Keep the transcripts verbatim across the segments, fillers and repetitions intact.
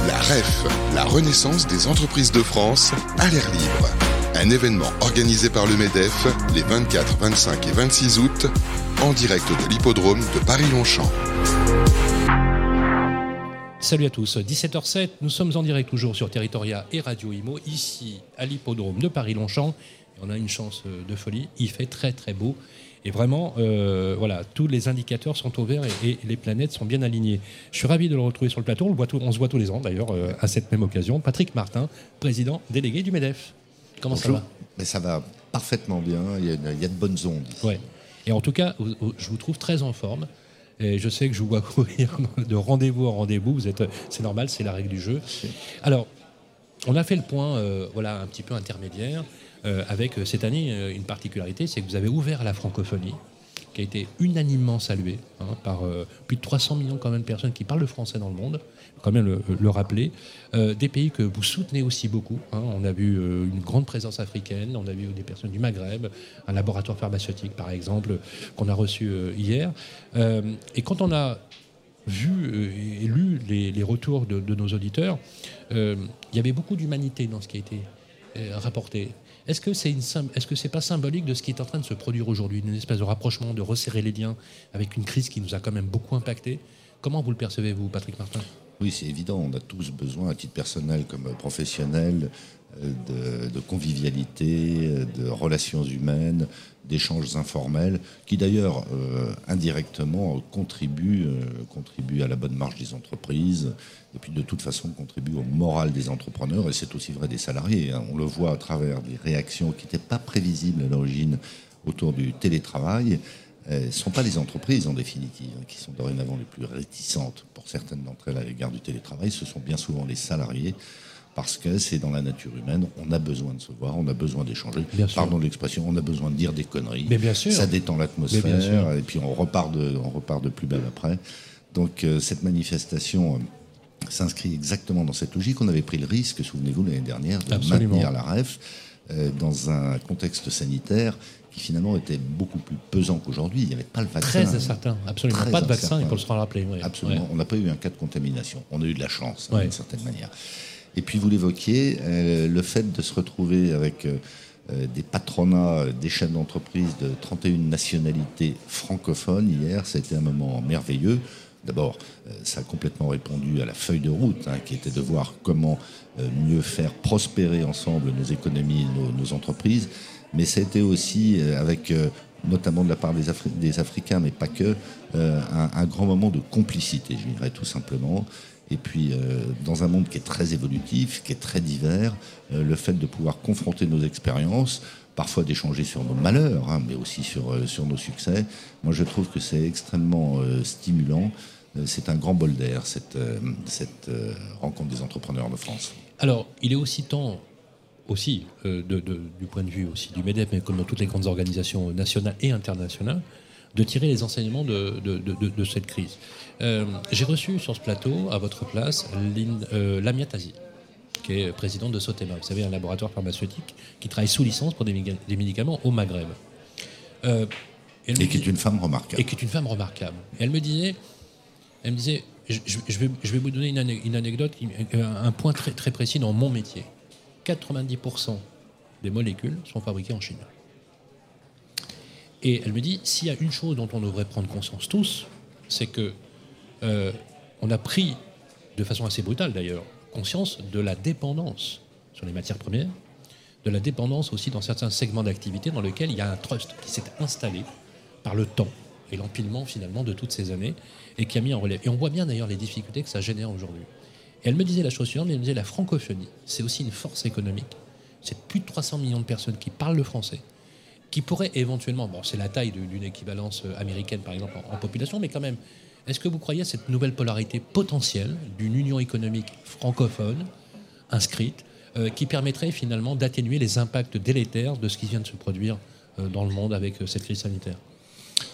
La R E F, la renaissance des entreprises de France, à l'air libre. Un événement organisé par le MEDEF les vingt-quatre, vingt-cinq et vingt-six août, en direct de l'hippodrome de Paris-Longchamp. Salut à tous, dix-sept heures zéro sept, nous sommes en direct toujours sur Territoria et Radio Imo, ici à l'hippodrome de Paris-Longchamp. On a une chance de folie, il fait très très beau. Et vraiment, euh, voilà, tous les indicateurs sont au vert et, et les planètes sont bien alignées. Je suis ravi de le retrouver sur le plateau. On, le voit tout, on se voit tous les ans, d'ailleurs, euh, à cette même occasion. Patrick Martin, président délégué du MEDEF. Comment Bonjour. ça va ? Mais ça va parfaitement bien. Il y a, une, il y a de bonnes ondes ici. Ouais. Et en tout cas, je vous trouve très en forme. Et je sais que je vous vois courir de rendez-vous en rendez-vous. Vous êtes, c'est normal, c'est la règle du jeu. Alors, on a fait le point, euh, voilà, un petit peu intermédiaire. Euh, avec euh, cette année euh, une particularité, c'est que vous avez ouvert la francophonie, qui a été unanimement saluée hein, par euh, plus de trois cents millions quand même de personnes qui parlent le français dans le monde, il faut quand même le, le rappeler. Euh, des pays que vous soutenez aussi beaucoup. Hein, on a vu euh, une grande présence africaine, on a vu des personnes du Maghreb, un laboratoire pharmaceutique par exemple, qu'on a reçu euh, hier. Euh, et quand on a vu euh, et lu les, les retours de, de nos auditeurs, euh, il y avait beaucoup d'humanité dans ce qui a été euh, rapporté. Est-ce que c'est une, est-ce que c'est pas symbolique de ce qui est en train de se produire aujourd'hui, une espèce de rapprochement, de resserrer les liens avec une crise qui nous a quand même beaucoup impacté ? Comment vous le percevez-vous, Patrick Martin ? Oui, c'est évident. On a tous besoin, à titre personnel comme professionnel, de, de convivialité, de relations humaines, d'échanges informels, qui d'ailleurs euh, indirectement contribuent, euh, contribuent à la bonne marche des entreprises, et puis de toute façon contribuent au moral des entrepreneurs, et c'est aussi vrai des salariés. Hein. On le voit à travers des réactions qui n'étaient pas prévisibles à l'origine autour du télétravail. Ce ne sont pas les entreprises, en définitive, qui sont dorénavant les plus réticentes pour certaines d'entre elles à l'égard du télétravail. Ce sont bien souvent les salariés, parce que c'est dans la nature humaine. On a besoin de se voir, on a besoin d'échanger. Pardon de l'expression, on a besoin de dire des conneries. Mais bien sûr. Ça détend l'atmosphère, et puis on repart de, on repart de plus belle après. Donc euh, cette manifestation euh, s'inscrit exactement dans cette logique. On avait pris le risque, souvenez-vous, l'année dernière, de Absolument. maintenir la R E F euh, dans un contexte sanitaire qui finalement était beaucoup plus pesant qu'aujourd'hui. Il n'y avait pas le vaccin. Très incertain, absolument. Très pas de vaccin, incertain. il faut se rappeler. Ouais. Absolument. Ouais. On n'a pas eu un cas de contamination. On a eu de la chance, hein, Ouais. d'une certaine manière. Et puis vous l'évoquiez, euh, le fait de se retrouver avec euh, des patronats, des chefs d'entreprise de trente et une nationalités francophones hier, ça a été un moment merveilleux. D'abord, euh, ça a complètement répondu à la feuille de route, hein, qui était de voir comment euh, mieux faire prospérer ensemble nos économies, nos, nos entreprises. Mais ça a été aussi euh, avec, euh, notamment de la part des, Afri- des Africains, mais pas que, euh, un, un grand moment de complicité, je dirais tout simplement. Et puis, euh, dans un monde qui est très évolutif, qui est très divers, euh, le fait de pouvoir confronter nos expériences, parfois d'échanger sur nos malheurs, hein, mais aussi sur, euh, sur nos succès, moi je trouve que c'est extrêmement euh, stimulant. Euh, c'est un grand bol d'air, cette, euh, cette euh, rencontre des entrepreneurs de France. Alors, il est aussi temps, aussi, euh, de, de, du point de vue aussi du MEDEF, mais comme dans toutes les grandes organisations nationales et internationales, de tirer les enseignements de, de, de, de, de cette crise. Euh, j'ai reçu sur ce plateau, à votre place, euh, Lamia Tazi, qui est présidente de Sotema. Vous savez, un laboratoire pharmaceutique qui travaille sous licence pour des, des médicaments au Maghreb. Euh, et qui est une femme remarquable. Et qui est une femme remarquable. Et elle me disait, elle me disait, je, je, vais, je vais vous donner une, une anecdote, un point très, très précis dans mon métier. quatre-vingt-dix pour cent des molécules sont fabriquées en Chine. Et elle me dit, s'il y a une chose dont on devrait prendre conscience tous, c'est que euh, on a pris, de façon assez brutale d'ailleurs, conscience de la dépendance sur les matières premières, de la dépendance aussi dans certains segments d'activité dans lesquels il y a un trust qui s'est installé par le temps et l'empilement finalement de toutes ces années et qui a mis en relève. Et on voit bien d'ailleurs les difficultés que ça génère aujourd'hui. Et elle me disait la chose suivante, elle me disait la francophonie, c'est aussi une force économique. C'est plus de trois cents millions de personnes qui parlent le français, qui pourraient éventuellement, bon c'est la taille d'une équivalence américaine par exemple en, en population, mais quand même, est-ce que vous croyez à cette nouvelle polarité potentielle d'une union économique francophone inscrite euh, qui permettrait finalement d'atténuer les impacts délétères de ce qui vient de se produire euh, dans le monde avec euh, cette crise sanitaire ?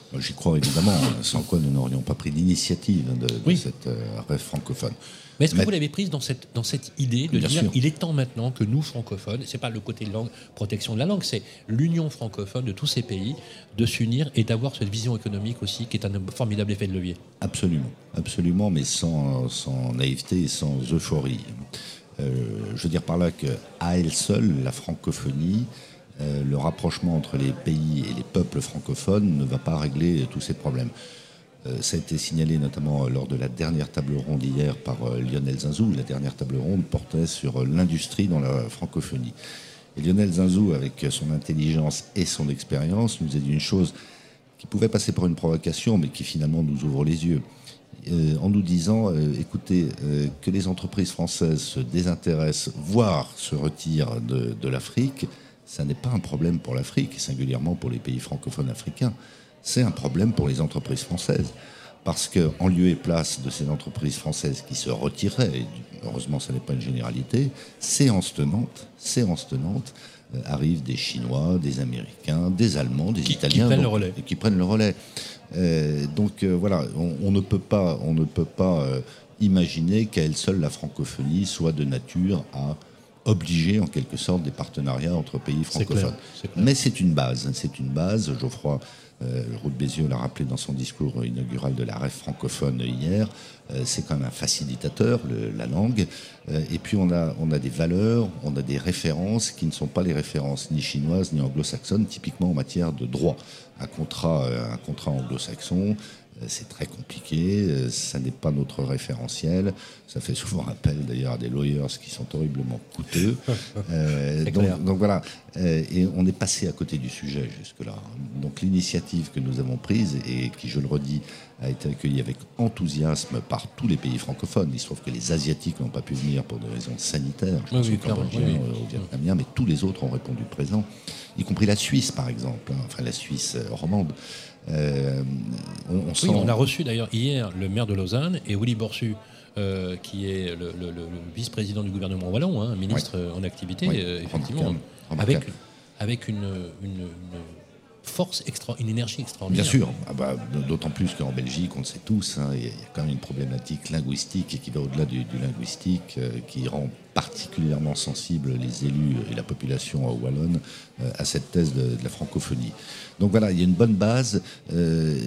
J'y crois évidemment, sans quoi nous n'aurions pas pris l'initiative de, de oui. cette euh, R F francophone. Mais est-ce que Mais... vous l'avez prise dans cette, dans cette idée de Bien dire sûr. il est temps maintenant que nous, francophones, c'est pas le côté langue, protection de la langue, c'est l'union francophone de tous ces pays, de s'unir et d'avoir cette vision économique aussi qui est un formidable effet de levier. Absolument, absolument, mais sans, sans naïveté et sans euphorie. Euh, je veux dire par là qu'à elle seule, la francophonie, euh, le rapprochement entre les pays et les peuples francophones ne va pas régler tous ces problèmes. Euh, ça a été signalé notamment lors de la dernière table ronde hier par euh, Lionel Zinzou. La dernière table ronde portait sur euh, l'industrie dans la francophonie. Et Lionel Zinzou, avec son intelligence et son expérience, nous a dit une chose qui pouvait passer pour une provocation, mais qui finalement nous ouvre les yeux. Euh, en nous disant, euh, écoutez, euh, que les entreprises françaises se désintéressent, voire se retirent de, de l'Afrique, ça n'est pas un problème pour l'Afrique, et singulièrement pour les pays francophones africains. C'est un problème pour les entreprises françaises. Parce qu'en lieu et place de ces entreprises françaises qui se retiraient, et heureusement ça n'est pas une généralité, séance tenante, séance tenante, euh, arrivent des Chinois, des Américains, des Allemands, des qui, Italiens, qui prennent donc, le relais. Et qui prennent le relais. Euh, donc euh, voilà, on, on ne peut pas, on ne peut pas euh, imaginer qu'à elle seule la francophonie soit de nature à obliger en quelque sorte des partenariats entre pays francophones. C'est clair, c'est clair. Mais c'est une base, c'est une base. Geoffroy euh, Roux de Bézieux l'a rappelé dans son discours inaugural de la R F francophone hier. Euh, c'est quand même un facilitateur, le, la langue. Euh, et puis on a, on a des valeurs, on a des références qui ne sont pas les références ni chinoises ni anglo-saxonnes, typiquement en matière de droit. Un contrat, un contrat anglo-saxon, c'est très compliqué, ça n'est pas notre référentiel, ça fait souvent appel d'ailleurs à des lawyers qui sont horriblement coûteux. euh, donc, donc voilà, euh, et on est passé à côté du sujet jusque-là. Donc l'initiative que nous avons prise, et qui, je le redis, a été accueillie avec enthousiasme par tous les pays francophones. Il se trouve que les Asiatiques n'ont pas pu venir pour des raisons sanitaires, je pense oui, aux Cambodgiens, oui, oui. aux Vietnamiens, mais tous les autres ont répondu présent, y compris la Suisse par exemple, hein, enfin la Suisse romande. Euh, on, on, sent... oui, on a reçu d'ailleurs hier le maire de Lausanne et Willy Borsu, euh, qui est le, le, le, le vice-président du gouvernement wallon, hein, ministre ouais. en activité, oui, euh, effectivement, remarquable. avec, avec une, une, une force, extra, une énergie extraordinaire. Bien sûr, ah bah, d'autant plus qu'en Belgique, on le sait tous, hein, il y a quand même une problématique linguistique qui va au-delà du, du linguistique, euh, qui rend particulièrement sensibles les élus et la population wallonne euh, à cette thèse de, de la francophonie. Donc voilà, il y a une bonne base. Euh,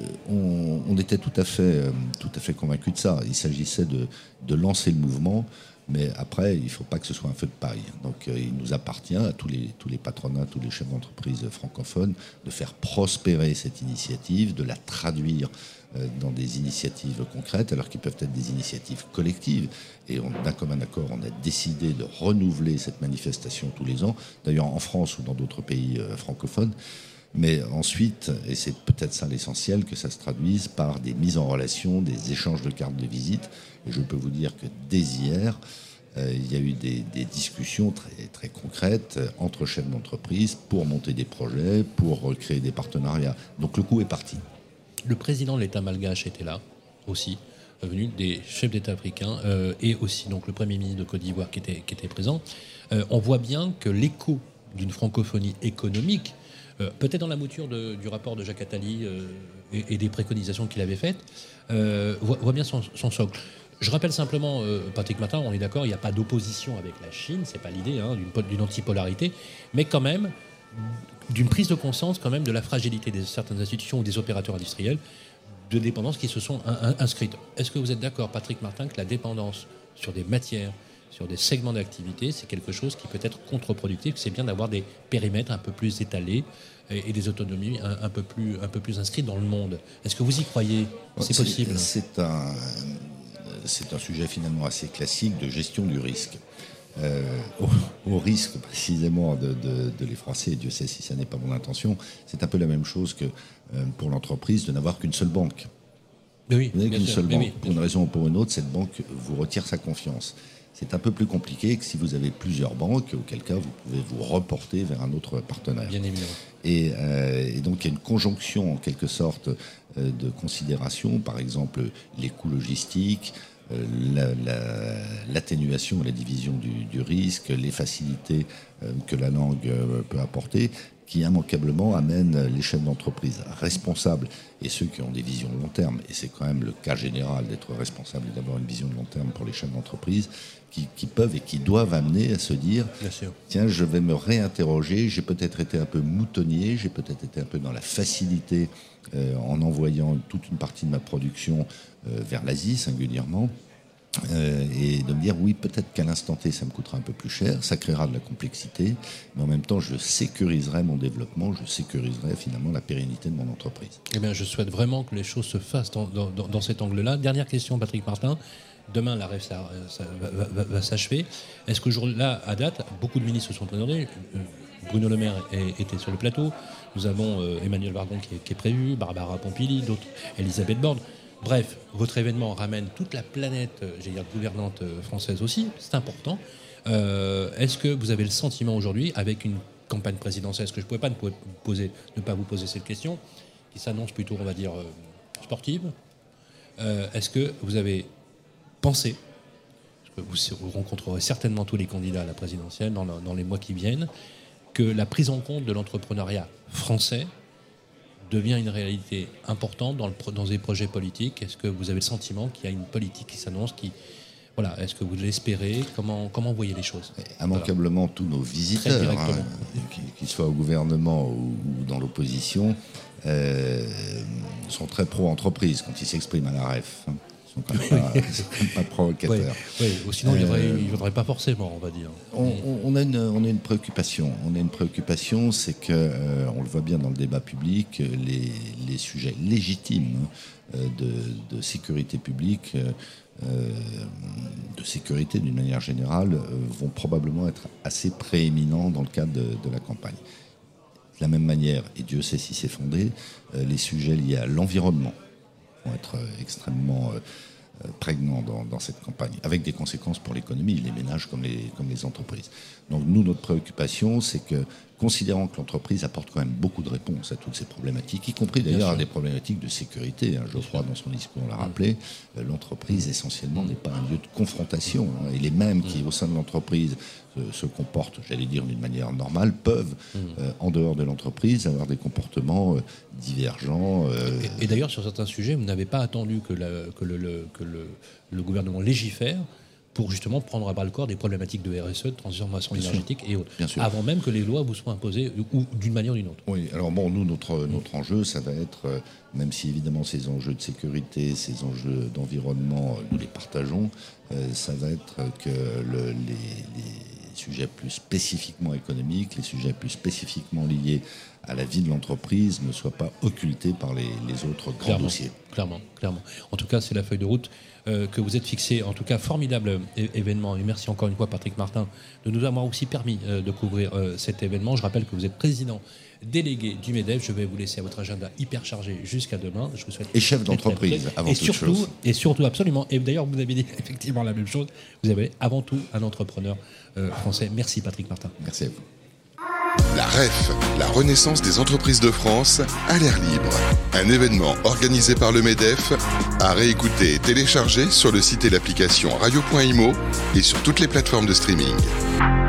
on, on était tout à fait, euh, tout à fait convaincus de ça. Il s'agissait de, de lancer le mouvement. Mais après, il ne faut pas que ce soit un feu de paille. Donc euh, il nous appartient à tous les, tous les patronats, tous les chefs d'entreprise francophones de faire prospérer cette initiative, de la traduire euh, dans des initiatives concrètes, alors qu'ils peuvent être des initiatives collectives. Et on, d'un commun accord, on a décidé de renouveler cette manifestation tous les ans, d'ailleurs en France ou dans d'autres pays euh, francophones. Mais ensuite, et c'est peut-être ça l'essentiel, que ça se traduise par des mises en relation, des échanges de cartes de visite. Et je peux vous dire que dès hier, euh, il y a eu des, des discussions très, très concrètes entre chefs d'entreprise pour monter des projets, pour créer des partenariats. Donc le coup est parti. Le président de l'État malgache était là aussi, venu des chefs d'État africains, euh, et aussi donc le Premier ministre de Côte d'Ivoire qui était, qui était présent. Euh, on voit bien que l'écho d'une francophonie économique, Euh, peut-être dans la mouture de, du rapport de Jacques Attali euh, et, et des préconisations qu'il avait faites, euh, voit, voit bien son, son socle. Je rappelle simplement, euh, Patrick Martin, on est d'accord, il n'y a pas d'opposition avec la Chine, c'est pas l'idée hein, d'une, d'une antipolarité, mais quand même d'une prise de conscience quand même de la fragilité de certaines institutions ou des opérateurs industriels de dépendance qui se sont in, in, inscrites. Est-ce que vous êtes d'accord, Patrick Martin, que la dépendance sur des matières, sur des segments d'activité, c'est quelque chose qui peut être contre-productif, c'est bien d'avoir des périmètres un peu plus étalés et, et des autonomies un, un, peu plus, un peu plus inscrites dans le monde. Est-ce que vous y croyez ? C'est, c'est possible ? C'est un, c'est un sujet finalement assez classique de gestion du risque. Euh, au, au risque précisément de, de, de les froisser, et Dieu sait si ça n'est pas mon intention, c'est un peu la même chose que euh, pour l'entreprise de n'avoir qu'une seule banque. Mais oui, vous n'avez qu'une sûr, seule banque. Oui, pour une raison ou pour une autre, cette banque vous retire sa confiance. C'est un peu plus compliqué que si vous avez plusieurs banques, auquel cas vous pouvez vous reporter vers un autre partenaire. Bien évidemment. Et, euh, et donc il y a une conjonction en quelque sorte euh, de considérations, par exemple les coûts logistiques, euh, la, la, l'atténuation, la division du, du risque, les facilités euh, que la langue euh, peut apporter, qui immanquablement amène les chefs d'entreprise responsables et ceux qui ont des visions de long terme, et c'est quand même le cas général d'être responsable et d'avoir une vision de long terme pour les chefs d'entreprise, qui, qui peuvent et qui doivent amener à se dire tiens, je vais me réinterroger, j'ai peut-être été un peu moutonnier, j'ai peut-être été un peu dans la facilité euh, en envoyant toute une partie de ma production euh, vers l'Asie singulièrement. Euh, et de me dire oui, peut-être qu'à l'instant T ça me coûtera un peu plus cher, ça créera de la complexité, mais en même temps je sécuriserai mon développement, je sécuriserai finalement la pérennité de mon entreprise. Eh bien, je souhaite vraiment que les choses se fassent dans, dans, dans cet angle-là. Dernière question, Patrick Martin. Demain, la rêve ça, ça va, va, va, va s'achever. Est-ce que jour-là, à date, beaucoup de ministres se sont présentés? Bruno Le Maire est, était sur le plateau. Nous avons euh, Emmanuel Vargon qui est, qui est prévu, Barbara Pompili, d'autres, Elisabeth Borne. Bref, votre événement ramène toute la planète, j'allais dire gouvernante française aussi, c'est important. Euh, est-ce que vous avez le sentiment aujourd'hui, avec une campagne présidentielle, est-ce que je ne pouvais pas ne, poser, ne pas vous poser cette question, qui s'annonce plutôt, on va dire, euh, sportive, euh, est-ce que vous avez pensé, parce que vous rencontrerez certainement tous les candidats à la présidentielle dans, le, dans les mois qui viennent, que la prise en compte de l'entrepreneuriat français devient une réalité importante dans, le, dans les projets politiques? Est-ce que vous avez le sentiment qu'il y a une politique qui s'annonce qui, voilà, est-ce que vous l'espérez? Comment, comment voyez les choses? Immanquablement, voilà. Tous nos visiteurs, hein, qu'ils soient au gouvernement ou, ou dans l'opposition, euh, sont très pro-entreprise quand ils s'expriment à la R E F. Hein. Ils sont quand même pas, quand même pas provocateurs. Oui, oui. Sinon, euh, il ne faudrait pas forcément, on va dire. On, on, a une, on a une préoccupation. On a une préoccupation, c'est que, euh, on le voit bien dans le débat public, les, les sujets légitimes euh, de, de sécurité publique, euh, de sécurité d'une manière générale, euh, vont probablement être assez prééminents dans le cadre de, de la campagne. De la même manière, et Dieu sait si c'est fondé, euh, les sujets liés à l'environnement vont être extrêmement euh, prégnants dans, dans cette campagne, avec des conséquences pour l'économie, les ménages comme les, comme les entreprises. Donc nous, notre préoccupation, c'est que, considérant que l'entreprise apporte quand même beaucoup de réponses à toutes ces problématiques, y compris d'ailleurs à des problématiques de sécurité, hein, Geoffroy dans son discours l'a rappelé, euh, l'entreprise essentiellement n'est pas un lieu de confrontation, hein, et les mêmes qui, au sein de l'entreprise, se comportent, j'allais dire, d'une manière normale, peuvent, mmh. euh, en dehors de l'entreprise, avoir des comportements euh, divergents. Euh... Et, et d'ailleurs, sur certains sujets, vous n'avez pas attendu que, la, que, le, le, que le, le gouvernement légifère pour justement prendre à bras le corps des problématiques de R S E, de transformation Bien énergétique sûr. Et autres, avant même que les lois vous soient imposées, ou d'une manière ou d'une autre. Oui, alors bon, nous, notre, notre enjeu, ça va être, euh, même si évidemment ces enjeux de sécurité, ces enjeux d'environnement, nous les partageons, euh, ça va être que le, les, les sujets plus spécifiquement économiques, les sujets plus spécifiquement liés à la vie de l'entreprise ne soient pas occultés par les, les autres grands clairement, dossiers. Clairement, clairement. En tout cas, c'est la feuille de route euh, que vous êtes fixée. En tout cas, formidable é- événement. Et merci encore une fois, Patrick Martin, de nous avoir aussi permis euh, de couvrir euh, cet événement. Je rappelle que vous êtes président délégué du MEDEF. Je vais vous laisser à votre agenda hyper chargé jusqu'à demain. Je vous souhaite et chef d'entreprise, avant et toute surtout, chose. Et surtout, absolument. Et d'ailleurs, vous avez dit effectivement la même chose. Vous avez avant tout un entrepreneur euh, français. Merci, Patrick Martin. Merci à vous. La R E F, la renaissance des entreprises de France, à l'air libre. Un événement organisé par le MEDEF, à réécouter et télécharger sur le site et l'application radio point imo et sur toutes les plateformes de streaming.